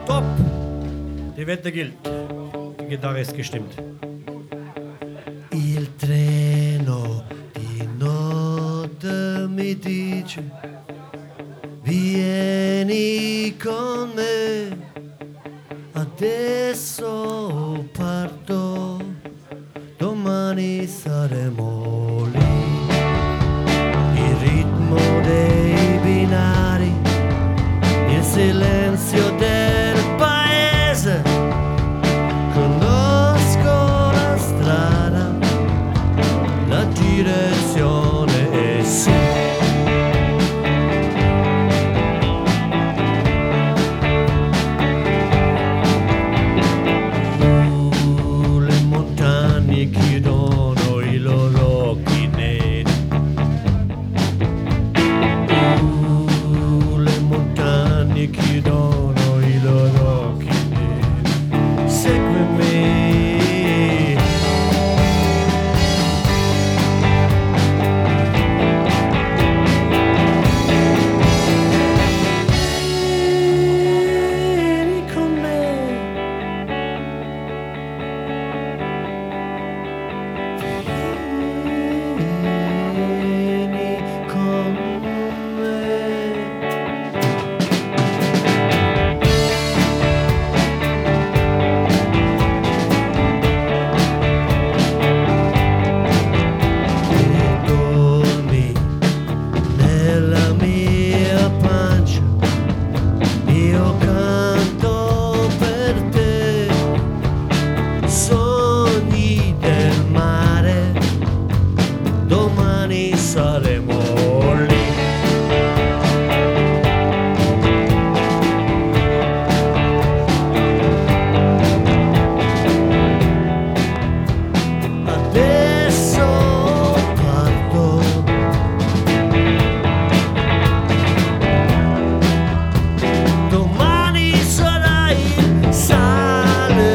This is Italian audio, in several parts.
Top! Die Wette gilt. Die Gitarre ist gestimmt. Il treno di notte mi dice vieni con me, adesso parto, domani saremo lì. Il ritmo dei binari, il silenzio del paese, conosco la strada, la direzione è sì. Le montagne chiudono i loro occhi neri. Le montagne chiudono i loro occhi neri. Seguimi. Vieni con me. Vieni con me. E dormi nella mia pancia, io canto per te, sogni del mare, domani saremo lì. Adesso parto, domani sarai il sale.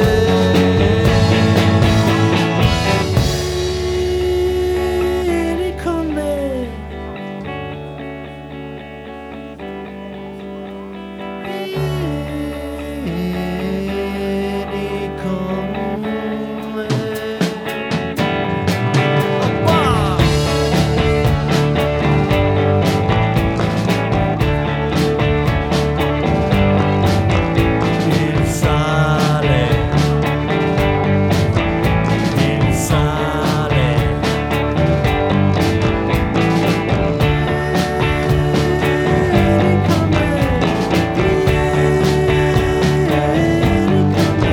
Vieni con me. Vieni con me. Oppa! Il sale, il sale. Vieni con me, vieni con me.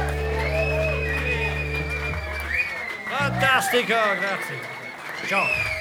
Fantastico, grazie. Ciao.